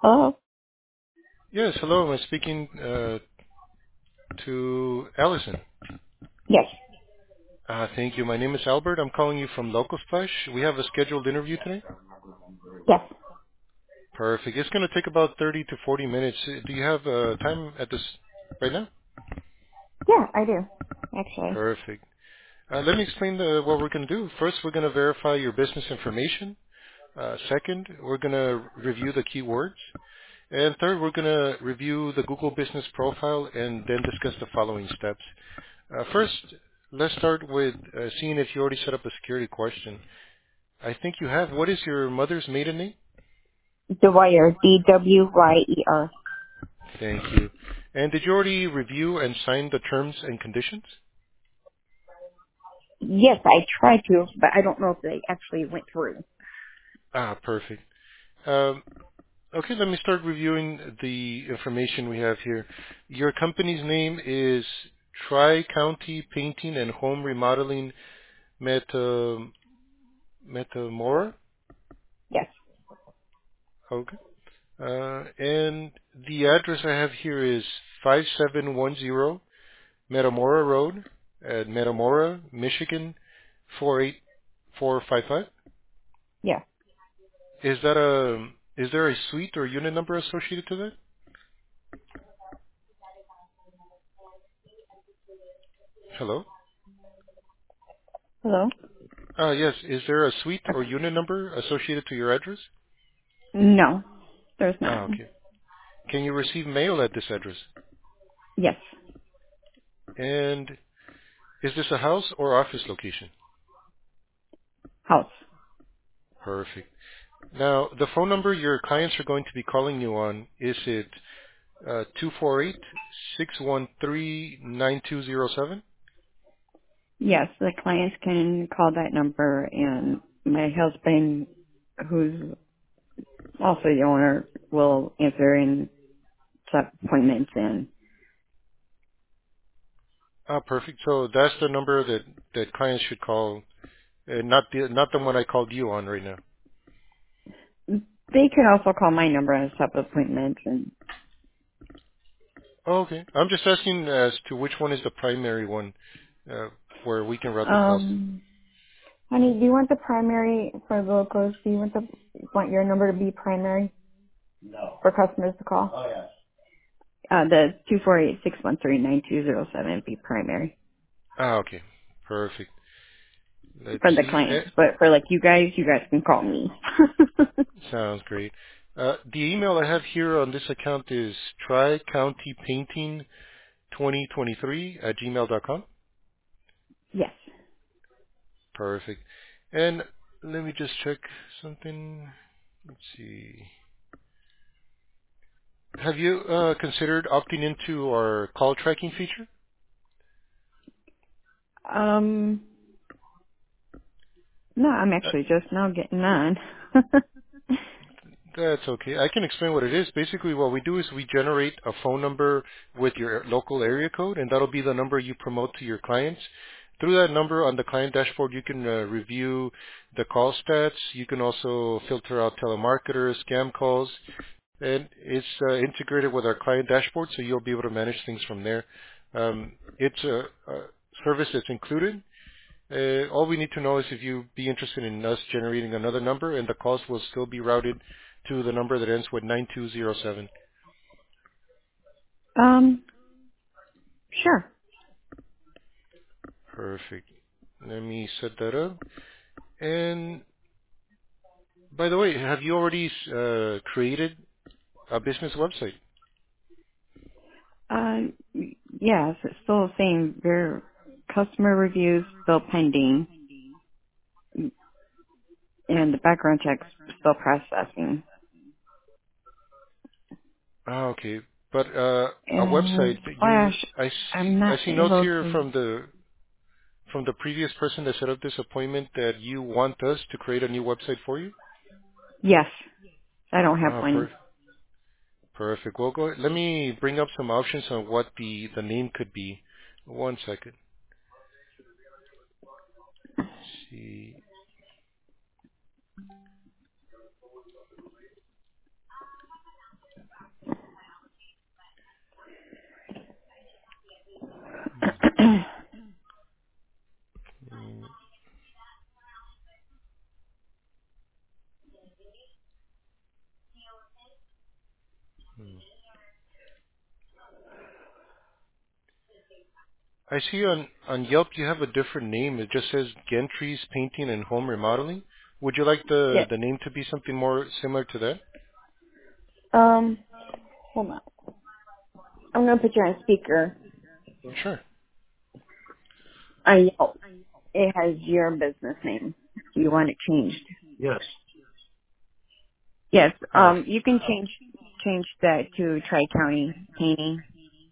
Hello? Yes, hello. I'm speaking to Allison. Yes. Thank you. My name is Albert. I'm calling you from Local Splash. We have a scheduled interview today. Yes. Perfect. It's going to take about 30 to 40 minutes. Do you have time at this right now? Yeah, I do. Actually. Perfect. Let me explain what we're going to do. First, we're going to verify your business information. Second, we're going to review the keywords. And third, we're going to review the Google Business Profile and then discuss the following steps. First, let's start with seeing if you already set up a security question. I think you have. What is your mother's maiden name? Dwyer. Dwyer. Thank you. And did you already review and sign the terms and conditions? Yes, I tried to, but I don't know if they actually went through. Perfect. Um, okay, let me start reviewing the information we have here. Your company's name is Tri-County Painting and Home Remodeling Metamora. Yes. Okay. And the address I have here is 5710 Metamora Road at Metamora, Michigan 48455. Yeah. Is there a suite or unit number associated to that? Hello? Hello? Yes. Is there a suite or unit number associated to your address? No, there's not. Okay. Can you receive mail at this address? Yes. And is this a house or office location? House. Perfect. Now, the phone number your clients are going to be calling you on, is it 248 Yes, the clients can call that number and my husband, who's also the owner, will answer and set appointments in. Perfect. So that's the number that clients should call, not the one I called you on right now. They can also call my number and set up appointments and Oh, okay. I'm just asking as to which one is the primary one uh, where we can route the calls to. um honey, do you want the primary for the locals? Do you want your number to be primary for customers to call? The 248-613-9207 be primary Okay. Perfect. Let's for the see. clients, but for like you guys can call me. Sounds great. The email I have here on this account is tricountypainting2023 @gmail.com. Yes. Perfect. And let me just check something. Let's see. Have you considered opting into our call tracking feature? Um, no, I'm Uh, actually just now getting on. That's okay. I can explain what it is. Basically, what we do is we generate a phone number with your local area code, and that'll be the number you promote to your clients. Through that number on the client dashboard, you can review the call stats. You can also filter out telemarketers, scam calls, and it's integrated with our client dashboard, so you'll be able to manage things from there. It's a service that's included. All we need to know is if you'd be interested in us generating another number, and the calls will still be routed to the number that ends with 9207. um, sure. Perfect. Let me set that up. And by the way, have you already created a business website? Yes, it's still the same. Their customer reviews still pending, and the background check's still processing. Okay. But a And website that Flash, I'm I not see notes able here to. from the previous person that set up this appointment that you want us to create a new website for you. Yes, I don't have Uh, one. per- Perfect. Well, go. Let me bring up some options on what the name could be. One second. See. Mm, mm. I see on Yelp you have a different name. It just says Gentry's Painting and Home Remodeling. Would you like Yes. the name to be something more similar to that? Um, hold on. I'm gonna put you on speaker. Sure. Yelp. It has your business name. Do you want it changed? Yes. Yes. Oh, You can change that to Tri County Painting.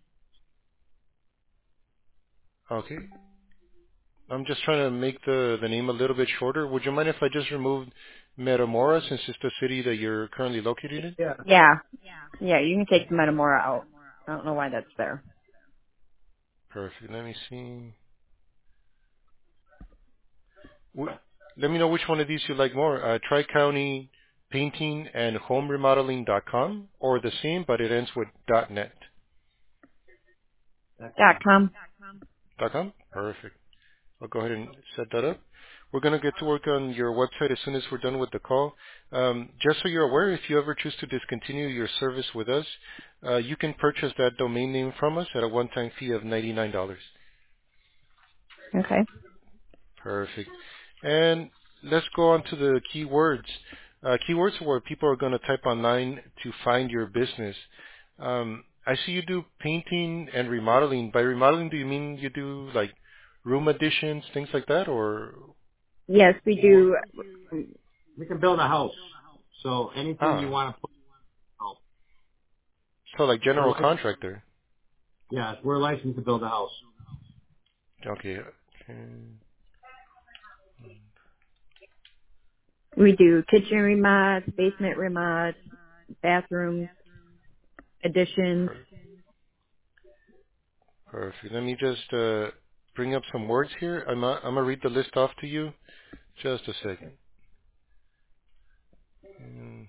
okay. I'm just trying to make the name a little bit shorter. Would you mind if I just removed Metamora since it's the city that you're currently located in? Yeah. Yeah. Yeah. You can take the Metamora out. I don't know why that's there. Perfect. Let me see. Wh- Let me know which one of these you like more. Tri-County Painting and Home Remodeling.com or the same, but it ends with .net. .com. .com? Perfect. I'll go ahead and set that up. We're going to get to work on your website as soon as we're done with the call. Just so you're aware, if you ever choose to discontinue your service with us, you can purchase that domain name from us at a one-time fee of $99. Okay. Perfect. And let's go on to the keywords. Keywords are where people are going to type online to find your business. I see you do painting and remodeling. By remodeling, do you mean you do like room additions, things like that, or Yes, we Or do. we can build a house. So anything you ah, want to put out. so like We're general licensed, contractor? yes, we're licensed to build a house. Okay. Okay. We do kitchen remods, basement remods, bathrooms, additions. Per- Perfect. Let me just bring up some words here. I'm gonna read the list off to you. Just a second. Mm,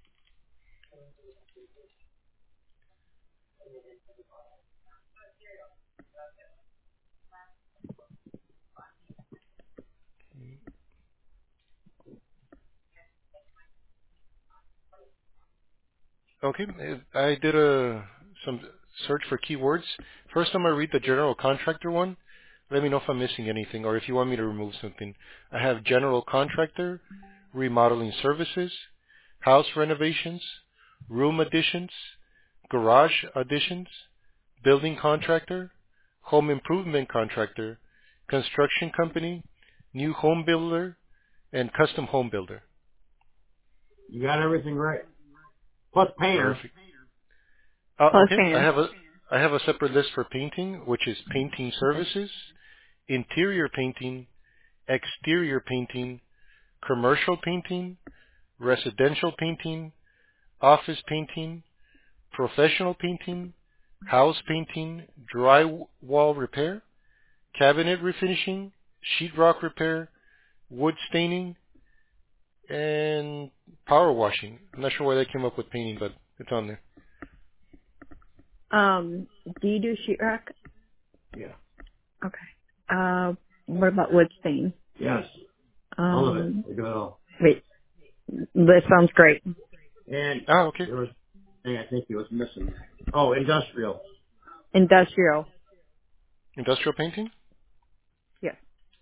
Okay, I did some search for keywords. First, I'm gonna read the general contractor one. Let me know if I'm missing anything or if you want me to remove something. I have general contractor, remodeling services, house renovations, room additions, garage additions, building contractor, home improvement contractor, construction company, new home builder, and custom home builder. You got everything right. Plus painter. Perfect. Plus Okay, painter. I have a separate list for painting, which is painting Okay. services, interior painting, exterior painting, commercial painting, residential painting, office painting, professional painting, house painting, drywall repair, cabinet refinishing, sheetrock repair, wood staining, and power washing. I'm not sure why they came up with painting, but it's on there. Do you do sheetrock? Yeah. Okay. What about wood stain? Yes. All of it. We do it all. Wait, this sounds great. And Ah, okay. there was a thing I think he was missing. Oh, industrial. Industrial. Industrial painting? Yes.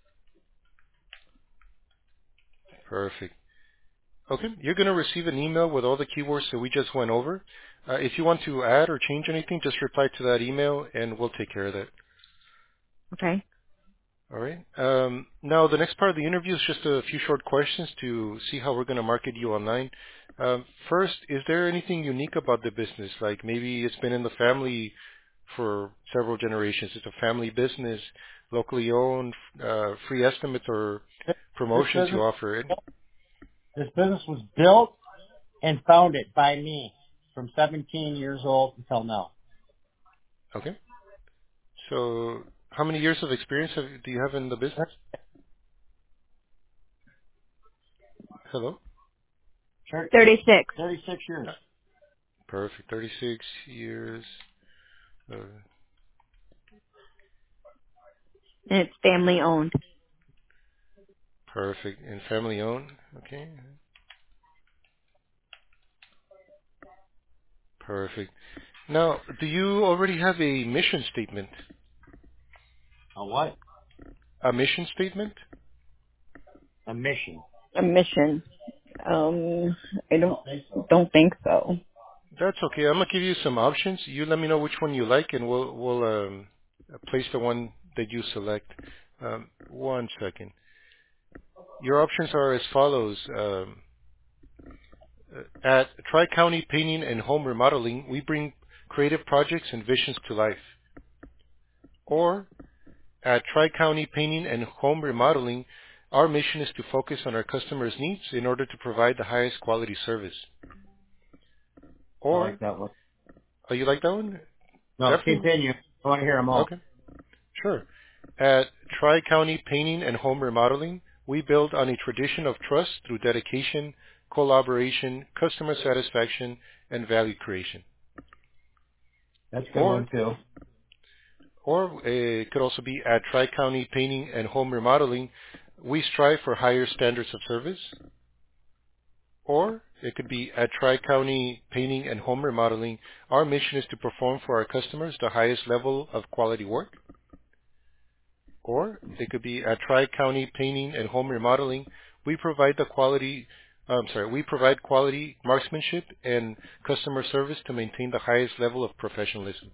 Perfect. Okay, you're going to receive an email with all the keywords that we just went over. If you want to add or change anything, just reply to that email and we'll take care of that. Okay. All right. Now, the next part of the interview is just a few short questions to see how we're going to market you online. First, is there anything unique about the business? Like maybe it's been in the family for several generations. It's a family business, locally owned, free estimates or This promotions you business, offer. this business was built and founded by me from 17 years old until now. Okay. So, how many years of experience do you have in the business? Hello? Sure. 36. 36 years. Perfect. 36 years. Uh, And it's family owned. Perfect. And family owned. Okay. Perfect. Now, do you already have a mission statement? A what? A mission statement? A mission. A mission. I don't think so. That's okay. I'm gonna give you some options. You let me know which one you like, and we'll place the one that you select. One second. Your options are as follows. At Tri-County Painting and Home Remodeling, we bring creative projects and visions to life. Or at Tri-County Painting and Home Remodeling, our mission is to focus on our customers' needs in order to provide the highest quality service. I Or, like that one. oh, you like that one? No, Definitely. continue. I want to hear them all. Okay, sure. At Tri-County Painting and Home Remodeling, we build on a tradition of trust through dedication, collaboration, customer satisfaction, and value creation. That's a good Or, one too. it could also be at Tri-County Painting and Home Remodeling, we strive for higher standards of service. Or it could be at Tri-County Painting and Home Remodeling, our mission is to perform for our customers the highest level of quality work. Or it could be at Tri-County Painting and Home Remodeling, we provide we provide quality marksmanship and customer service to maintain the highest level of professionalism.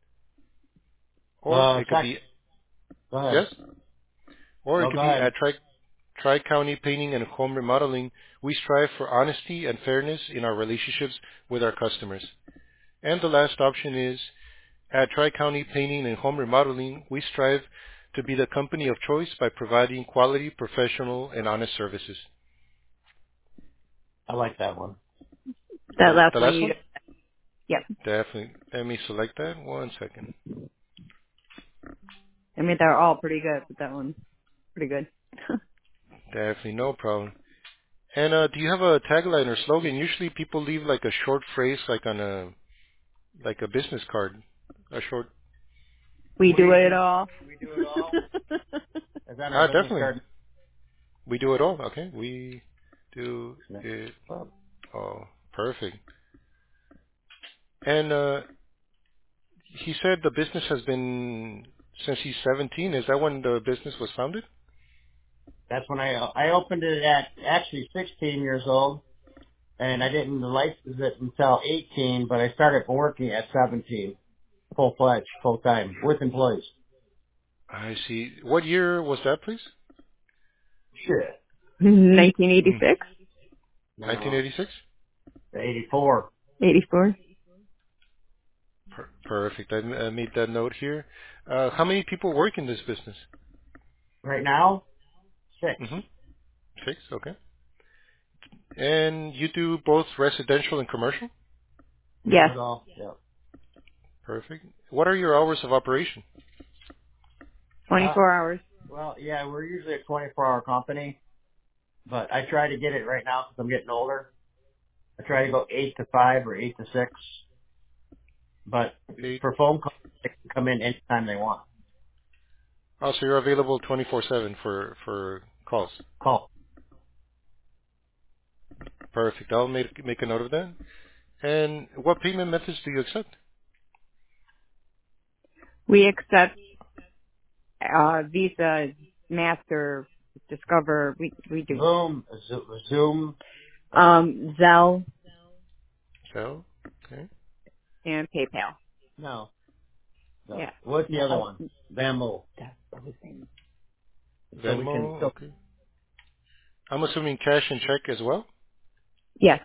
Or it could Second. be, Go ahead. yes? Or it No, could go be ahead. at Tri-County Painting and Home Remodeling, we strive for honesty and fairness in our relationships with our customers. And the last option is, at Tri-County Painting and Home Remodeling, we strive to be the company of choice by providing quality, professional, and honest services. I like that one. That last The one last you one? just, yep. Definitely. Let me select that. One second. I mean, they're all pretty good, but that one's pretty good. Definitely, no problem. And do you have a tagline or slogan? Usually people leave like a short phrase like on a business card. A short. We do it all. We do it all. Is that our business Definitely. card? We do it all. Okay. We do it all. Perfect. And he said the business has been since he's 17. Is that when the business was founded? That's when I opened it at actually 16 years old, and I didn't license it until 18. But I started working at 17, full-fledged, full-time, with employees. I see. What year was that, please? Shit. 1986, No, 1986? 84. 84. Perfect. I made that note here. How many people work in this business? Right now, 6. Mm-hmm. 6. Okay. And you do both residential and commercial? We do Yes. it all. Yeah. Perfect. What are your hours of operation? 24 hours. Well, yeah, we're usually a 24-hour company, but I try to get it right now because I'm getting older. I try to go 8 to 5 or 8 to 6, but 8. for phone calls, they can come in anytime they want. Oh, so you're available 24/7 for calls. Call. Perfect. I'll make a note of that. And what payment methods do you accept? We accept Visa, Master, Discover. We do. Zoom. Zelle So, okay. and PayPal. No. Yeah. What's the No, other one? Venmo. that's everything. So we can. Venmo. Okay. I'm assuming cash and check as well. Yes.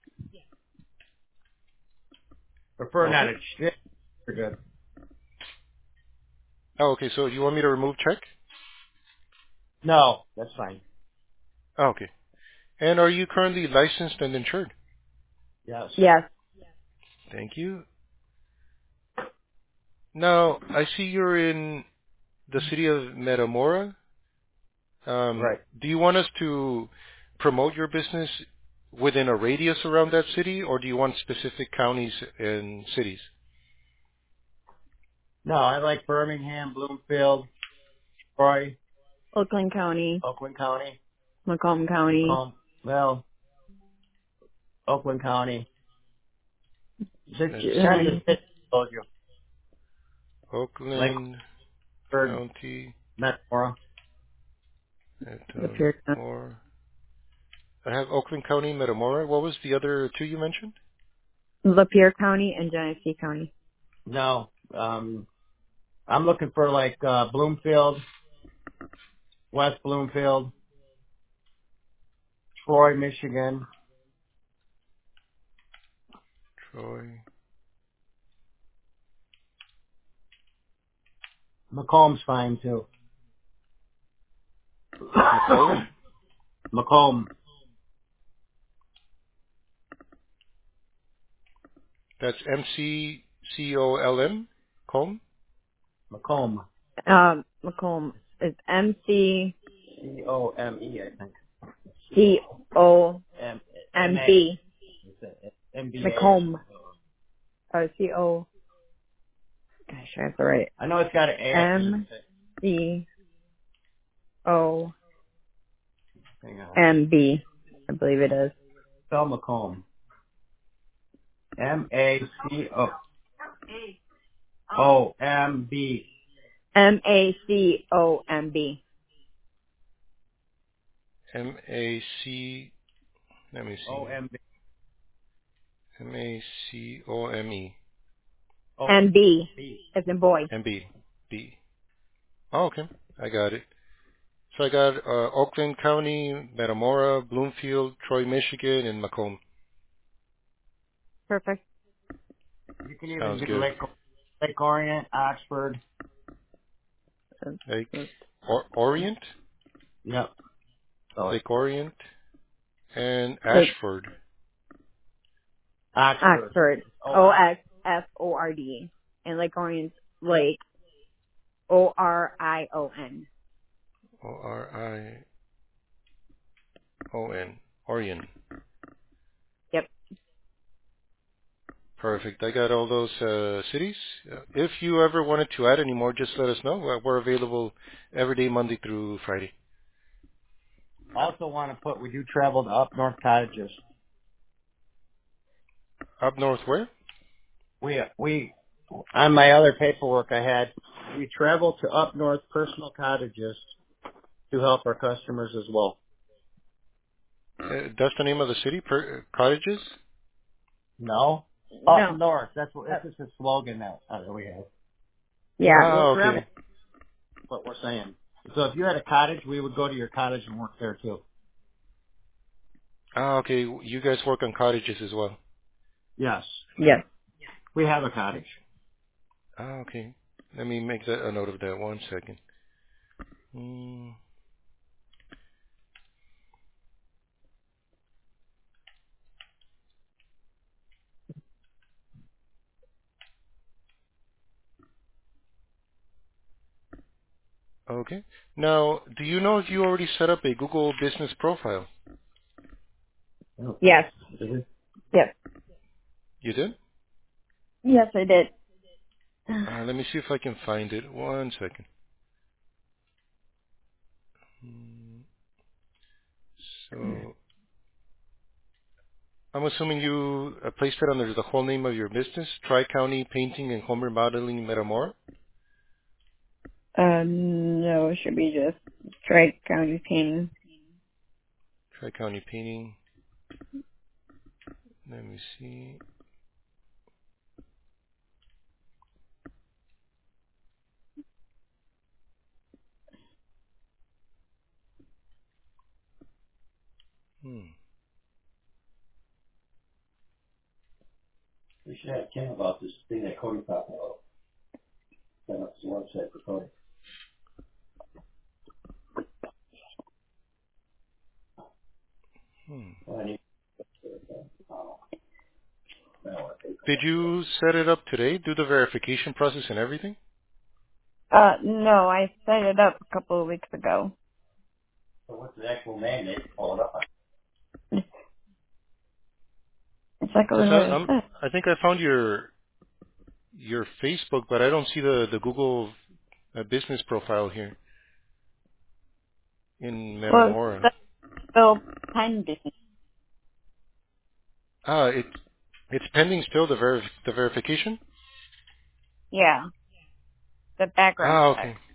Prefer not Okay. a shit. We're good. Oh, okay. So you want me to remove check? No, that's fine. Oh, okay. And are you currently licensed and insured? Yes. Yes. Thank you. Now, I see you're in the city of Metamora. Right. Do you want us to promote your business within a radius around that city, or do you want specific counties and cities? No, I like Birmingham, Bloomfield, Troy, Oakland County, Oakland County, Macomb County, Macomb, well, Oakland County. Send Let's me the see. um, city, I told you. Lake Oakland Orchard, County, Metamora. Lapeer, Metamora. I have Oakland County, Metamora. What was the other two you mentioned? Lapeer County, and Genesee County. No, I'm looking for like, Bloomfield, West Bloomfield, Troy, Michigan. Troy. Macomb's fine too. Macomb. Macomb. That's MCCOLM. Comb. Macomb. Macomb is M-C-C-O-M-B. C-O-M-E, I think. M-B-A. Macomb. Oh, C-O. Gosh, I have to write. I know it's got an A after it. M-C-O-M-B. Hang on. I believe it is. Spell Macomb. M-A-C-O-M-B. M-A-C-O-M-B. M-A-C. Let me see. O-M-B. M-A-C-O-M-E. M-B. B. As in boy. M-B. B. Oh, okay. I got it. So I got Oakland County, Metamora, Bloomfield, Troy, Michigan, and Macomb. Perfect. You can even Sounds do good. Lake Orient, Oxford. Lake Orient, Yep. So Lake Orient, and Lake Ashford. Oxford. Oxford. O-X-F-O-R-D. And Lake Orion's Lake. O-R-I-O-N. O-R-I-O-N. Orion. Yep. Perfect. I got all those cities. If you ever wanted to add any more, just let us know. We're available every day, Monday through Friday. I also want to put, we do travel to Up North Cottages. Up north where? We, on my other paperwork I had, we travel to Up North Personal Cottages to help our customers as well. That's the name of the city? Cottages? No? No. Up North. That's just a slogan that we have. Yeah. Ah, We'll travel, okay. what we're saying. So if you had a cottage, we would go to your cottage and work there too. Ah, okay. You guys work on cottages as well. Yes. Yes. We have a cottage. Ah, okay. Let me make a note of that. 1 second. Okay. Now, do you know if you already set up a Google Business profile? Yes. Mm-hmm. Yes. You did? Yes, I did. Let me see if I can find it. 1 second. So, I'm assuming you placed it under the whole name of your business, Tri-County Painting and Home Remodeling Metamora? No, it should be just Drake County Painting. Tri-County Painting. Let me see. We should have Ken about this thing that Cody talked about. Set up his website for Cody. Well, I need Did you set it up today? Do the verification process and everything? No, I set it up a couple of weeks ago. So what's the actual name? They can pull it up on. Exactly Because what it said. I think I found your Facebook, but I don't see the Google business profile here. in Well, Metamora. that's still pending. It it's pending still the verification. Yeah, the background check. Okay.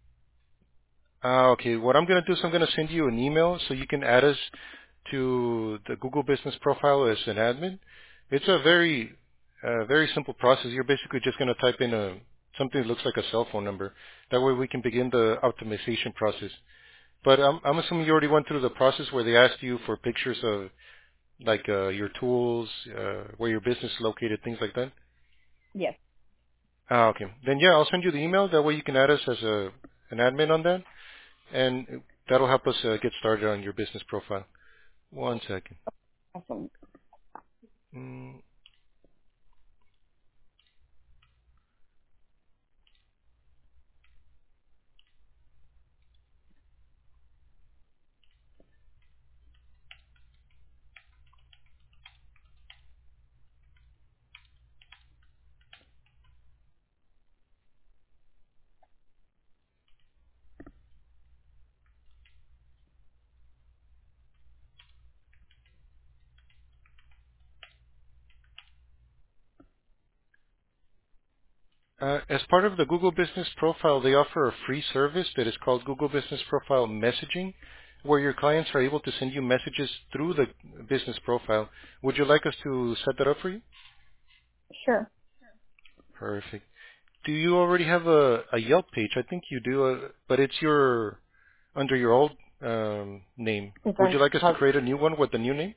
Okay. What I'm gonna do is I'm gonna send you an email so you can add us to the Google Business Profile as an admin. It's a very simple process. You're basically just gonna type in something that looks like a cell phone number. That way we can begin the optimization process. But I'm assuming you already went through the process where they asked you for pictures of like your tools, where your business is located, things like that. Yes. Okay. Then yeah, I'll send you the email. That way you can add us as an admin on that, and that'll help us get started on your business profile. One second. Awesome. Mm, as part of the Google Business Profile, they offer a free service that is called Google Business Profile Messaging, where your clients are able to send you messages through the business profile. Would you like us to set that up for you? Sure. Perfect. Do you already have a Yelp page? I think you do, but it's under your old name. It's Would you on like us to hub. create a new one with the new name?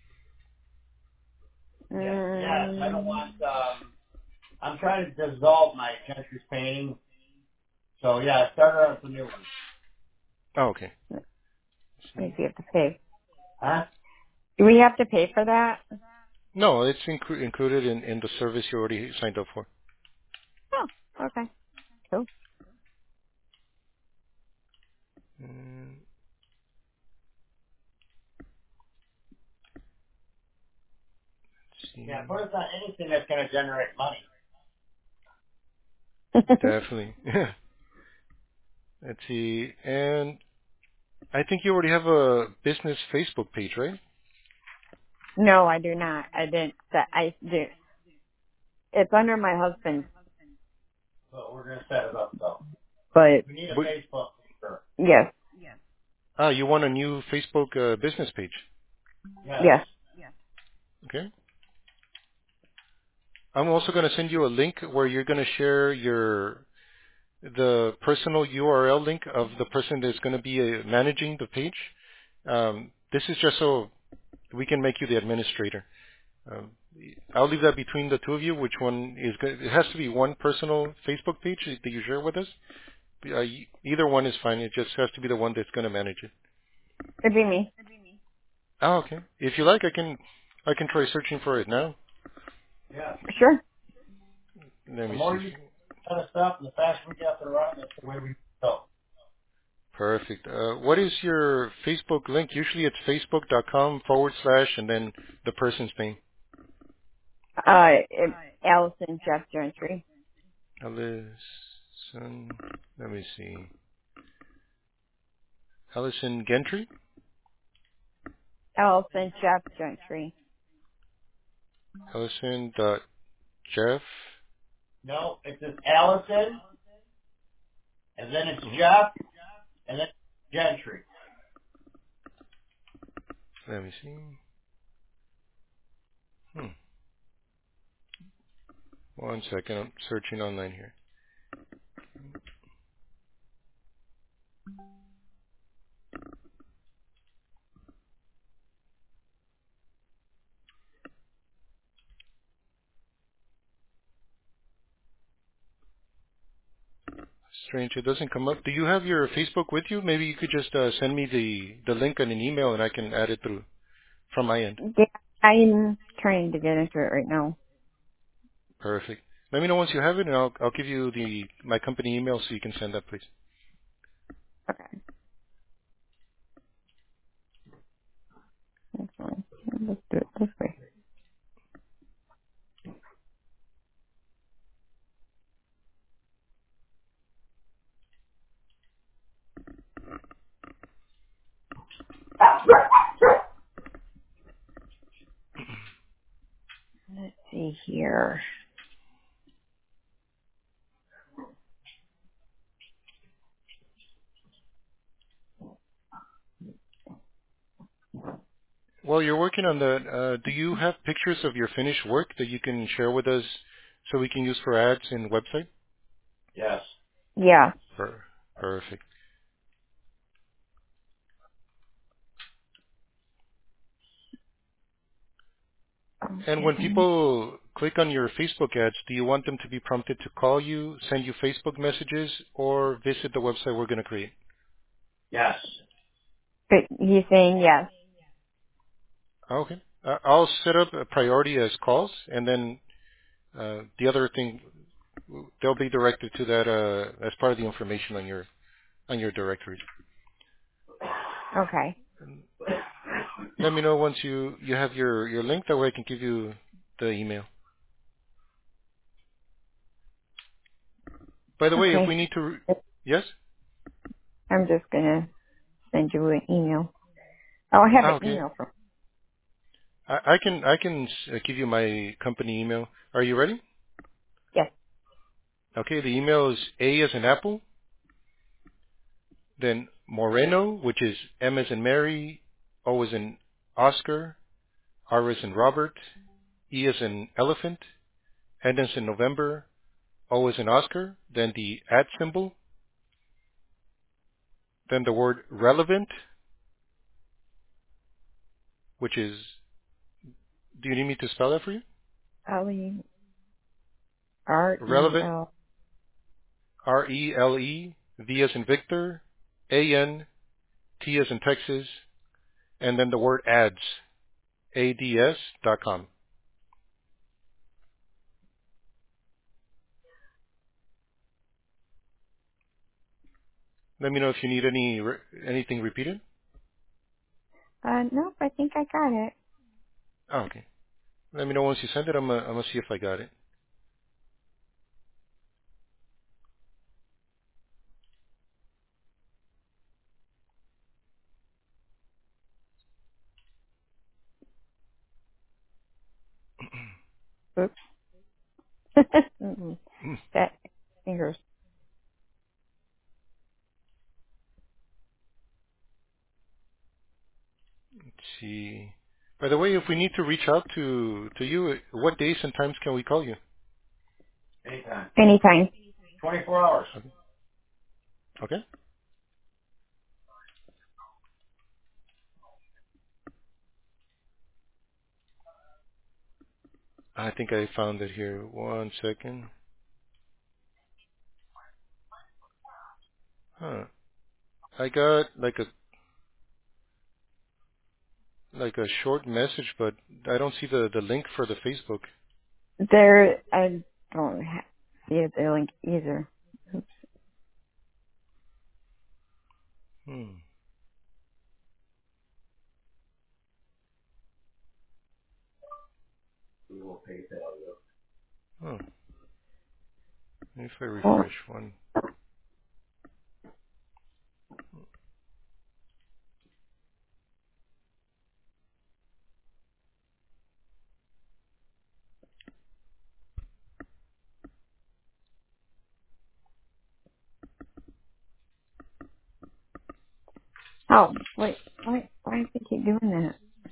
Yes, yes. I don't want. I'm trying to dissolve my Gentry's painting. So yeah, start her up a new one. Oh, okay. Let's Maybe see. you have to pay. Huh? Do we have to pay for that? No, it's included in the service you already signed up for. Oh, okay. Cool. Mm, let's Yeah, see. put us on anything that's going to generate money. Definitely. Let's see. And I think you already have a business Facebook page, right? No, I do not. I didn't. I do. It's under my husband, But we're going to set it up though. but We need a But, Facebook. Sure. yes, you want a new Facebook business page. Yes. yes. Okay. I'm also going to send you a link where you're going to share the personal URL link of the person that's going to be managing the page. This is just so we can make you the administrator. Um, I'll leave that between the two of you. Which one is good? It has to be one personal Facebook page that you share with us. Either one is fine. It just has to be the one that's going to manage it. It'd be me. Oh, okay. If you like, I can try searching for it now. Yes. Sure. Let The me more see. you kind of stuff, and the faster we get up and running, that's the way we go. Perfect. What is your Facebook link? Usually it's facebook.com/ and then the person's name. Allison Jeff Gentry. Allison, let me see. Allison Gentry? Allison Jeff Gentry. Allison dot Jeff. No, it's just Allison, and then it's Mhm. Jeff, and then Gentry. Let me see. Hmm. One second. I'm searching online here. Strange. It doesn't come up. Do you have your Facebook with you? Maybe you could just send me the link on an email and I can add it through from my end. Yeah, I'm trying to get into it right now. Perfect. Let me know once you have it, and I'll give you my company email so you can send that, please. Okay. That's fine. Let's do it this way. see here. While you're working on that, do you have pictures of your finished work that you can share with us so we can use for ads and website? Yes. Yeah. Perfect. And when Okay. people click on your Facebook ads, do you want them to be prompted to call you, send you Facebook messages, or visit the website we're going to create? Yes. But he's saying yes. Okay. I'll set up a priority as calls, and then the other thing, they'll be directed to that as part of the information on your directory. Okay. Let me know once you have your link. That way I can give you the email. By the way, if we Okay. need to, yes? I'm just gonna send you an email. Oh, I have an Okay. email from. I can give you my company email. Are you ready? Yes. Okay. The email is A as in Apple, then Moreno, which is M as in Mary, O as in Oscar, R as in Robert, E as in Elephant, N as in November, O as in Oscar, then the at symbol, then the word relevant, which is, do you need me to spell that for you? Rele R E Relevant, L. Rele, V as in Victor, A-N, T as in Texas, and then the word ads, ads.com. Let me know if you need anything repeated. Nope. I think I got it. Oh, okay. Let me know once you send it. I'm gonna see if I got it. Oops. Mm-mm. That fingers. Let's see. By the way, if we need to reach out to you, what days and times can we call you? Anytime. Anytime. 24 hours. Okay. Okay. I think I found it here. One second. Huh. I got like a short message, but I don't see the link for the Facebook. There. I don't see the link either. Hmm. Huh. If I Oh. refresh one. Oh. Wait. Why do you keep doing that?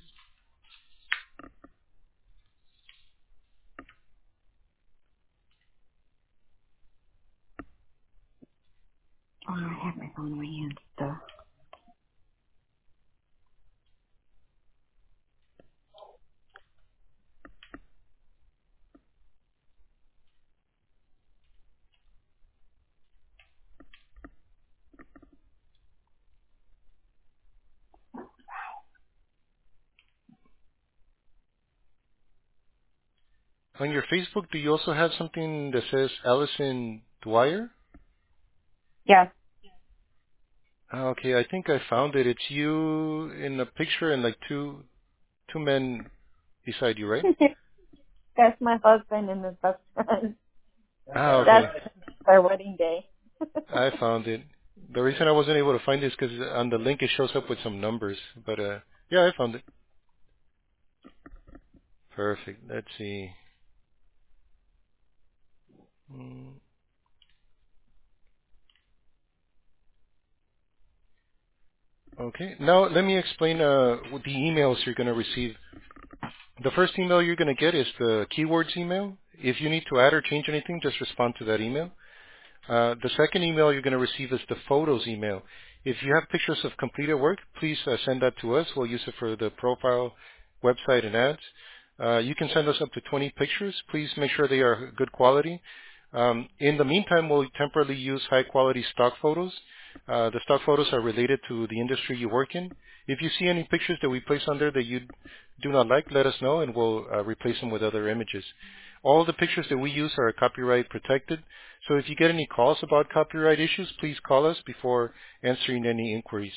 Oh, I have my phone in my hand still. On your Facebook, do you also have something that says Allison Dwyer? Yes. Okay, I think I found it. It's you in a picture and like two men beside you, right? That's my husband and his best friend. Ah, That's okay. their wedding day. I found it. The reason I wasn't able to find this because on the link it shows up with some numbers. But yeah, I found it. Perfect. Let's see. Mm, Okay. Now let me explain what the emails you're going to receive. The first email you're going to get is the keywords email. If you need to add or change anything, just respond to that email. The second email you're going to receive is the photos email. If you have pictures of completed work, please send that to us. We'll use it for the profile, website, and ads. You can send us up to 20 pictures. Please make sure they are good quality. In the meantime, we'll temporarily use high-quality stock photos. The stock photos are related to the industry you work in. If you see any pictures that we place on there that you do not like, let us know, and we'll replace them with other images. All the pictures that we use are copyright protected. So if you get any calls about copyright issues, please call us before answering any inquiries.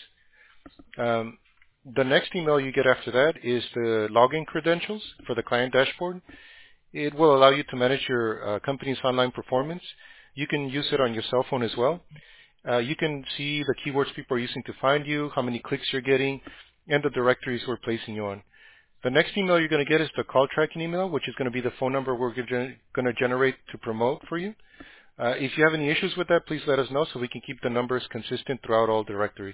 The next email you get after that is the login credentials for the client dashboard. It will allow you to manage your company's online performance. You can use it on your cell phone as well. You can see the keywords people are using to find you, how many clicks you're getting, and the directories we're placing you on. The next email you're going to get is the call tracking email, which is going to be the phone number we're going to generate to promote for you. If you have any issues with that, please let us know so we can keep the numbers consistent throughout all directories.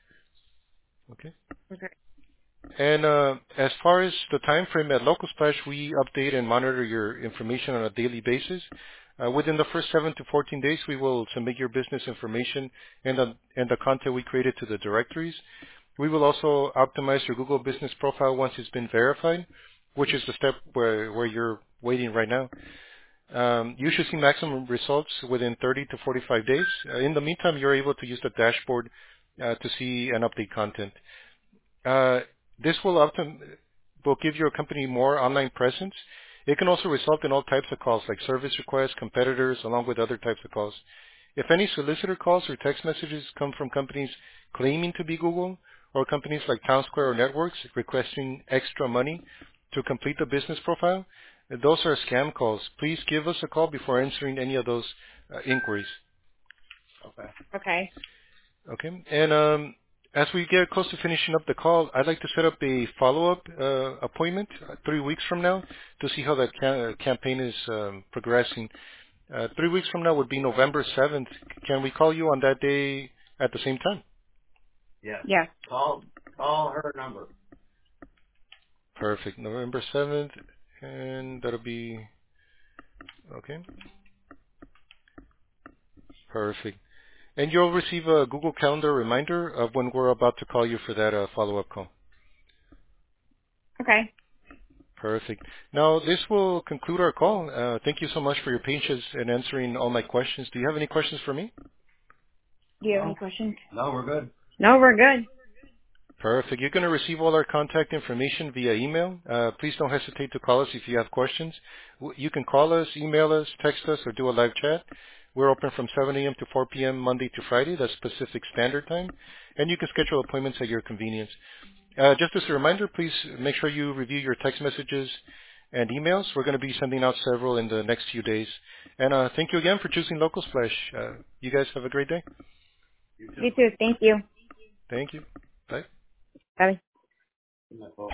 Okay. Okay. And as far as the time frame at Local Splash, we update and monitor your information on a daily basis. Within the first 7 to 14 days, we will submit your business information and the content we created to the directories. We will also optimize your Google Business Profile once it's been verified, which is the step where you're waiting right now. You should see maximum results within 30 to 45 days. In the meantime, you're able to use the dashboard to see and update content. This will give your company more online presence. It can also result in all types of calls like service requests, competitors, along with other types of calls. If any solicitor calls or text messages come from companies claiming to be Google or companies like TownSquare or Networks requesting extra money to complete the business profile, those are scam calls. Please give us a call before answering any of those inquiries. Okay. Okay. Okay. And as we get close to finishing up the call, I'd like to set up a follow-up appointment 3 weeks from now to see how that campaign is progressing. 3 weeks from now would be November 7th. Can we call you on that day at the same time? Yes. Yeah. Call her number. Perfect. November 7th, and that'll be okay. Perfect. And you'll receive a Google Calendar reminder of when we're about to call you for that follow-up call. Okay. Perfect. Now, this will conclude our call. Thank you so much for your patience in answering all my questions. Do you have any questions for me? Do you have any No. questions? No, we're good. No, we're good. Perfect. You're going to receive all our contact information via email. Please don't hesitate to call us if you have questions. You can call us, email us, text us, or do a live chat. We're open from 7 a.m. to 4 p.m. Monday to Friday. That's Pacific Standard Time. And you can schedule appointments at your convenience. Just as a reminder, please make sure you review your text messages and emails. We're going to be sending out several in the next few days. And thank you again for choosing Local Splash. You guys have a great day. You You too. Thank you. Thank you. Bye. Bye. too.